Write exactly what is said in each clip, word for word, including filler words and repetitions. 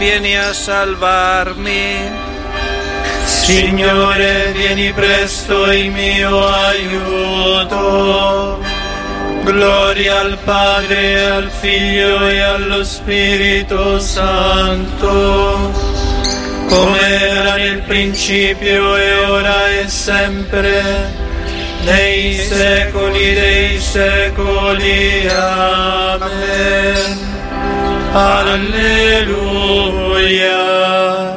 vieni a salvarmi. Signore, vieni presto in mio aiuto. Gloria al Padre, al Figlio e allo Spirito Santo, come era nel principio e ora e sempre, nei secoli dei secoli. Amen. Alleluia.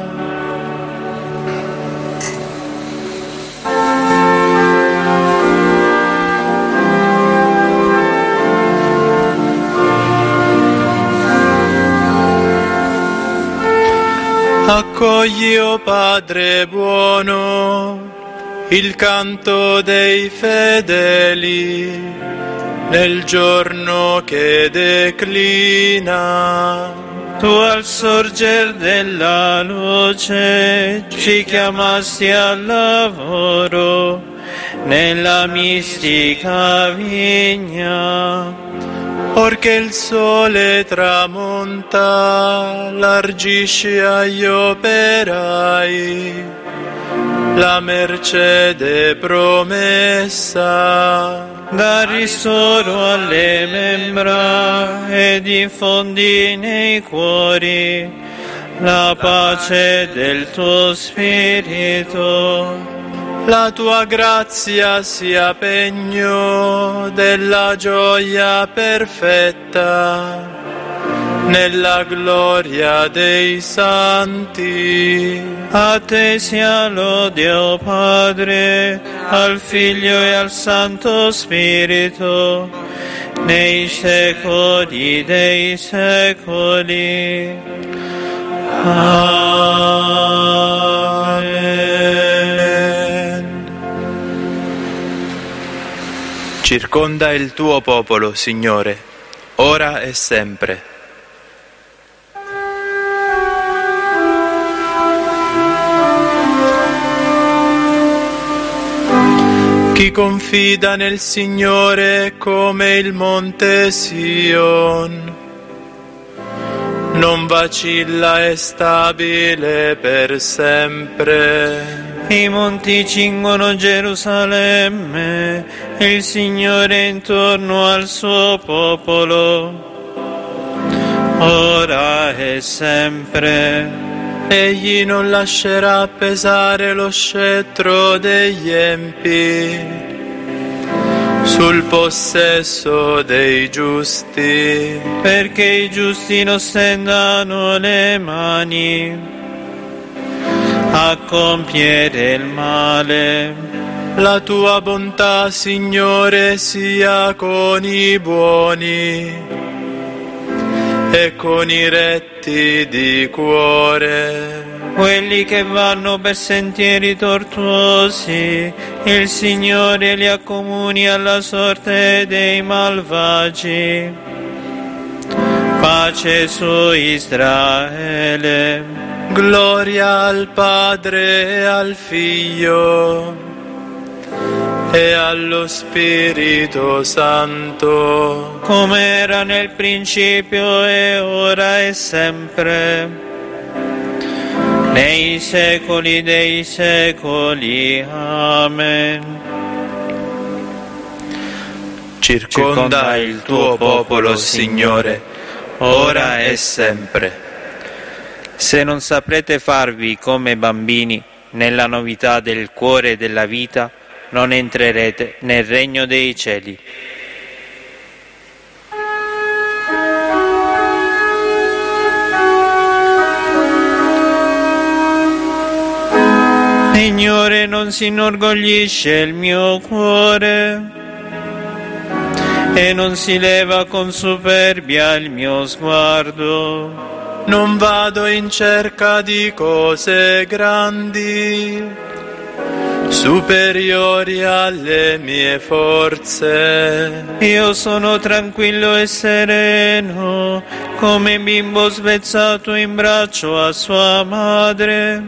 Accogli, o Padre buono, il canto dei fedeli nel giorno che declina. Tu al sorger della luce ci chiamasti al lavoro nella mistica vigna. Or che il sole tramonta, largisci agli operai la mercede promessa. Da ristoro alle membra e diffondi nei cuori la pace del tuo spirito. La tua grazia sia pegno della gioia perfetta nella gloria dei santi. A te sia lode, o Padre, al Figlio e al Santo Spirito, nei secoli dei secoli. Amen. Circonda il tuo popolo, Signore, ora e sempre. Chi confida nel Signore come il monte Sion, non vacilla, è stabile per sempre. I monti cingono Gerusalemme, il Signore intorno al suo popolo, ora e sempre. Egli non lascerà pesare lo scettro degli empi sul possesso dei giusti, perché i giusti non stendano le mani a compiere il male. La tua bontà, Signore, sia con i buoni e con i retti di cuore. Quelli che vanno per sentieri tortuosi, il Signore li accomuni alla sorte dei malvagi. Pace su Israele. Gloria al Padre e al Figlio e allo Spirito Santo, come era nel principio e ora e sempre, nei secoli dei secoli. Amen. Circonda il tuo popolo, Signore, ora e sempre. Se non saprete farvi come bambini nella novità del cuore e della vita, non entrerete nel regno dei cieli. Signore, non si inorgoglisce il mio cuore e non si leva con superbia il mio sguardo. Non vado in cerca di cose grandi, superiori alle mie forze. Io sono tranquillo e sereno, come bimbo svezzato in braccio a sua madre.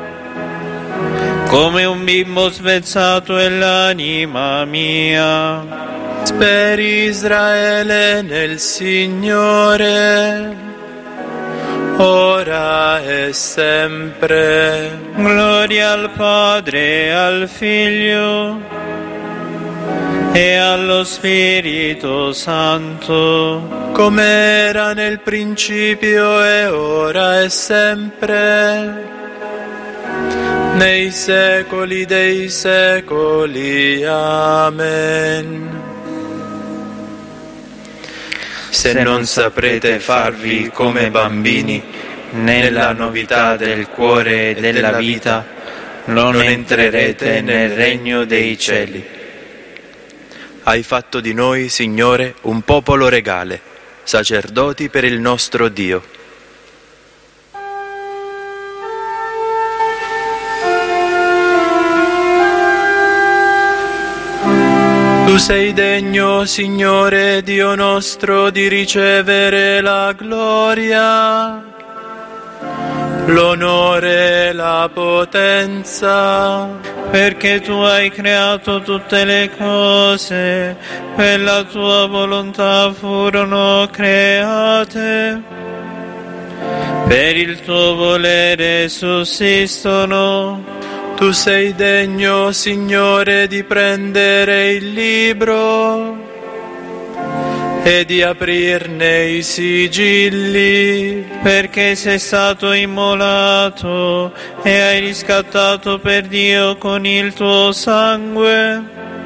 Come un bimbo svezzato è l'anima mia. Speri Israele nel Signore, ora e sempre. Gloria al Padre, al Figlio e allo Spirito Santo, come era nel principio e ora e sempre, nei secoli dei secoli. Amen. Se non saprete farvi come bambini nella novità del cuore e della vita, non entrerete nel regno dei cieli. Hai fatto di noi, Signore, un popolo regale, sacerdoti per il nostro Dio. Tu sei degno, Signore Dio nostro, di ricevere la gloria, l'onore e la potenza, perché tu hai creato tutte le cose, per la tua volontà furono create, per il tuo volere sussistono. Tu sei degno, Signore, di prendere il libro e di aprirne i sigilli, perché sei stato immolato e hai riscattato per Dio con il tuo sangue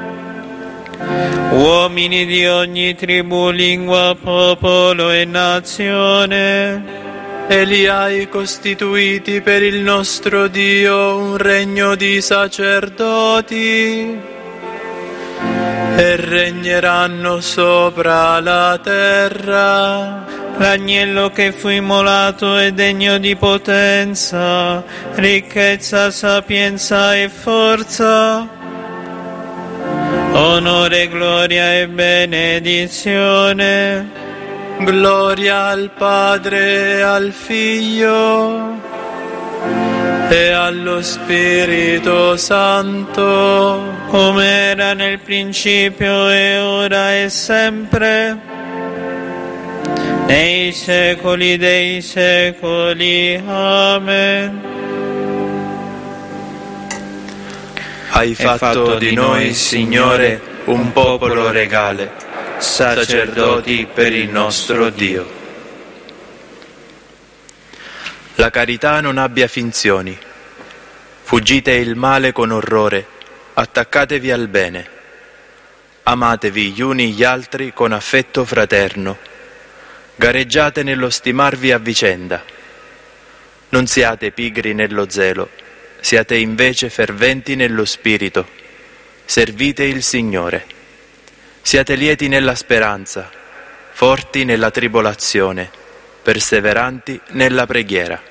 uomini di ogni tribù, lingua, popolo e nazione, e li hai costituiti per il nostro Dio un regno di sacerdoti, e regneranno sopra la terra. L'agnello che fu immolato è degno di potenza, ricchezza, sapienza e forza, onore, gloria e benedizione. Gloria al Padre e al Figlio e allo Spirito Santo, come era nel principio e ora e sempre, nei secoli dei secoli. Amen. Hai fatto di noi, Signore, un popolo regale, sacerdoti per il nostro Dio. La carità non abbia finzioni. Fuggite il male con orrore, attaccatevi al bene. Amatevi gli uni gli altri con affetto fraterno. Gareggiate nello stimarvi a vicenda. Non siate pigri nello zelo, siate invece ferventi nello spirito. Servite il Signore. Siate lieti nella speranza, forti nella tribolazione, perseveranti nella preghiera.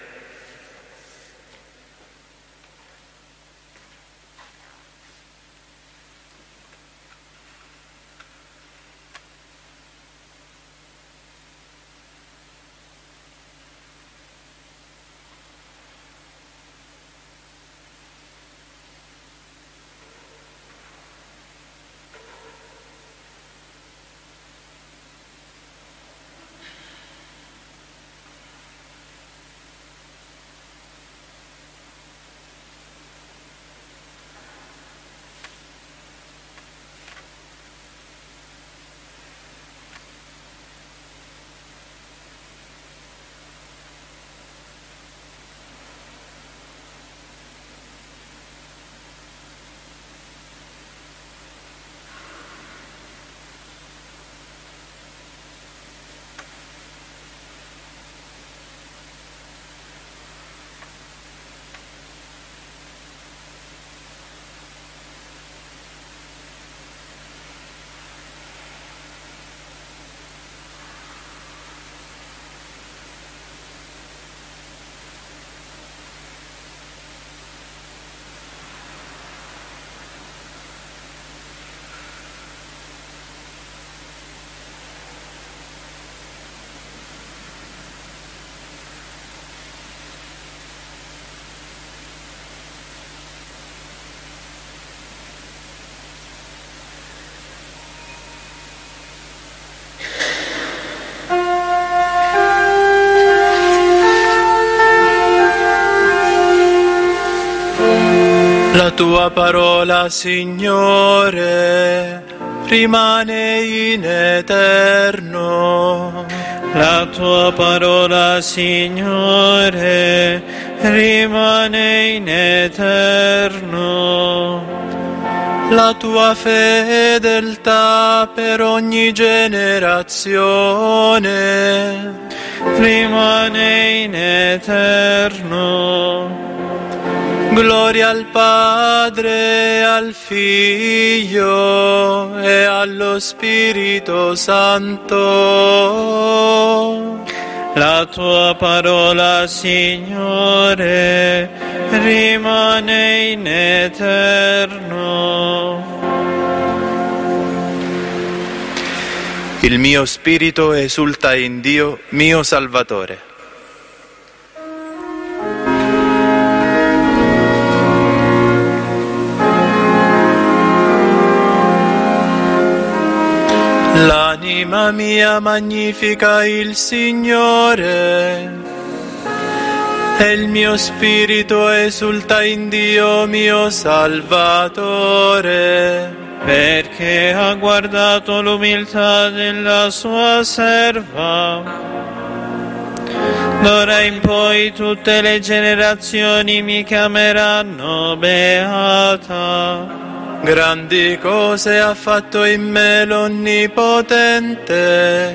La tua parola, Signore, rimane in eterno. La tua parola, Signore, rimane in eterno. La tua fedeltà per ogni generazione rimane in eterno. Gloria al Padre, al Figlio e allo Spirito Santo. La tua parola, Signore, rimane in eterno. Il mio spirito esulta in Dio, mio Salvatore. L'anima mia magnifica il Signore, e il mio spirito esulta in Dio mio Salvatore, perché ha guardato l'umiltà della sua serva. D'ora in poi tutte le generazioni mi chiameranno beata. Grandi cose ha fatto in me l'Onnipotente,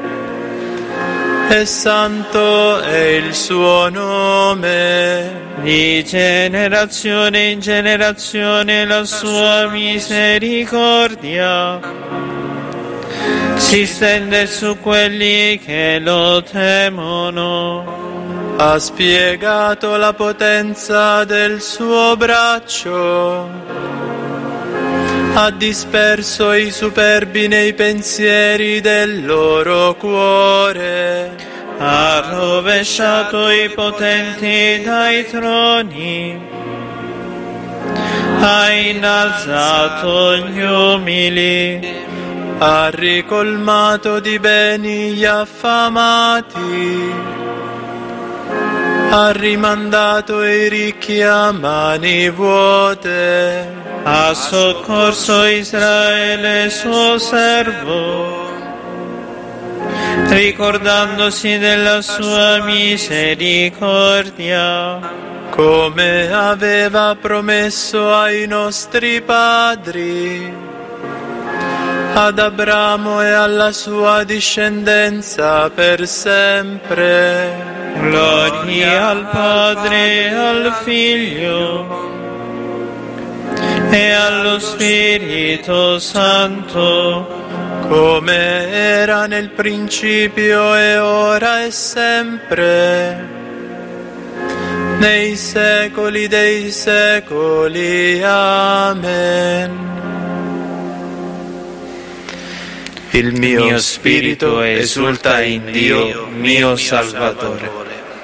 e santo è il suo nome. Di generazione in generazione la sua misericordia si stende su quelli che lo temono. Ha spiegato la potenza del suo braccio, ha disperso i superbi nei pensieri del loro cuore, ha rovesciato i potenti dai troni, ha innalzato gli umili, ha ricolmato di beni gli affamati, ha rimandato i ricchi a mani vuote. Ha soccorso Israele suo servo, ricordandosi della sua misericordia, come aveva promesso ai nostri padri, ad Abramo e alla sua discendenza per sempre. Gloria al Padre e al Figlio e allo Spirito Santo, come era nel principio e ora e sempre, nei secoli dei secoli. Amen. Il mio, il mio spirito esulta in Dio, mio Salvatore.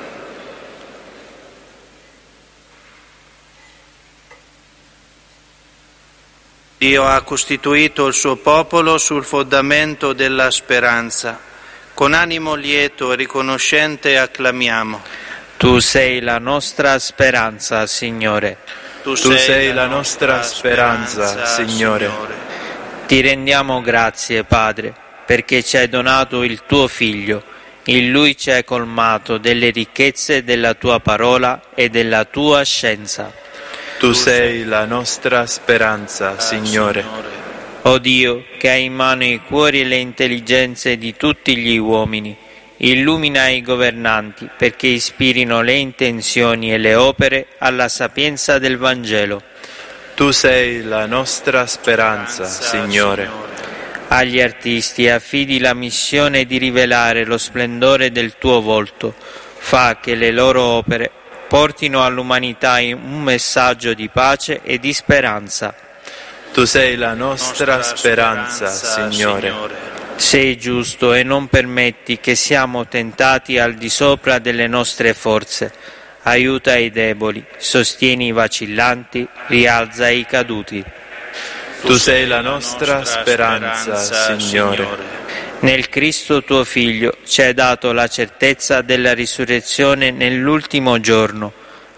Dio ha costituito il suo popolo sul fondamento della speranza. Con animo lieto e riconoscente acclamiamo. Tu sei la nostra speranza, Signore. Tu sei, tu sei la nostra speranza, speranza Signore. Signore. Ti rendiamo grazie, Padre, perché ci hai donato il tuo Figlio. In Lui ci hai colmato delle ricchezze della tua parola e della tua scienza. Tu sei la nostra speranza, Signore. O Dio, che hai in mano i cuori e le intelligenze di tutti gli uomini, illumina i governanti perché ispirino le intenzioni e le opere alla sapienza del Vangelo. Tu sei la nostra speranza, Signore. Agli artisti affidi la missione di rivelare lo splendore del tuo volto. Fa che le loro opere portino all'umanità un messaggio di pace e di speranza. Tu sei la nostra, nostra speranza, speranza Signore. Signore. Sei giusto e non permetti che siamo tentati al di sopra delle nostre forze. Aiuta i deboli, sostieni i vacillanti, rialza i caduti. Tu sei la nostra speranza, Signore. Nel Cristo tuo Figlio ci hai dato la certezza della risurrezione nell'ultimo giorno.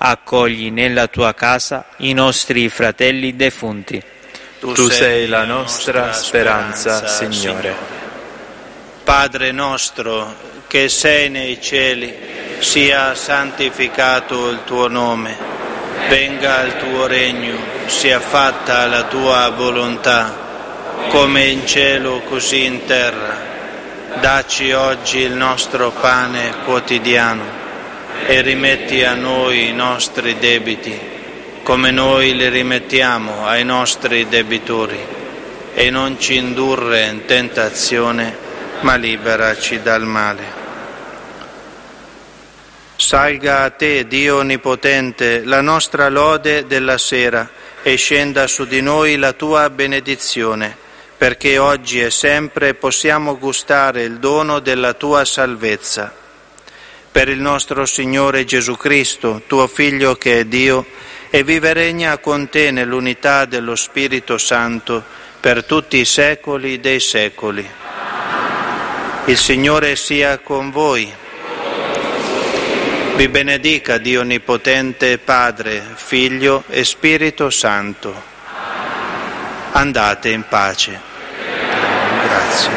accogli nella tua casa i nostri fratelli defunti. Tu, tu sei la nostra speranza, speranza Signore. Padre nostro, che sei nei cieli, sia santificato il tuo nome, venga il tuo regno, sia fatta la tua volontà, come in cielo così in terra. Dacci oggi il nostro pane quotidiano e rimetti a noi i nostri debiti, come noi li rimettiamo ai nostri debitori, e non ci indurre in tentazione, ma liberaci dal male. Salga a te, Dio Onnipotente, la nostra lode della sera, e scenda su di noi la tua benedizione, perché oggi e sempre possiamo gustare il dono della tua salvezza. Per il nostro Signore Gesù Cristo, tuo Figlio che è Dio, e vive e regna con te nell'unità dello Spirito Santo per tutti i secoli dei secoli. Il Signore sia con voi. Vi benedica Dio Onnipotente, Padre, Figlio e Spirito Santo. Andate in pace. Grazie.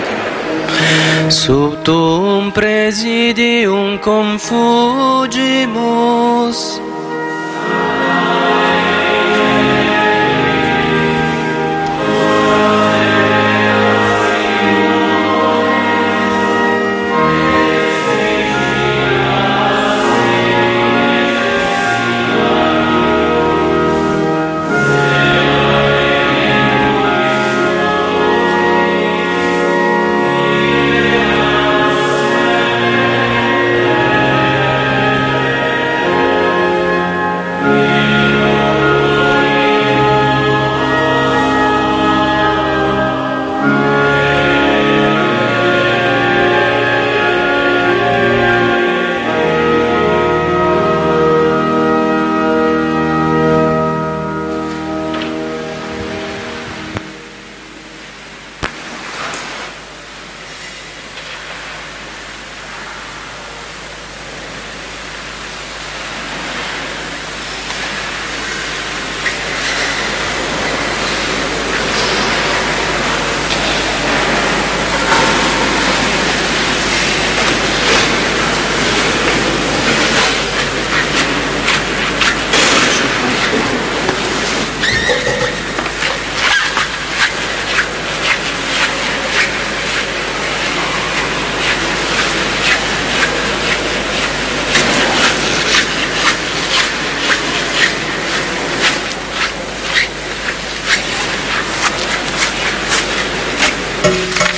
Sub tuum presidium confugimus. Grazie.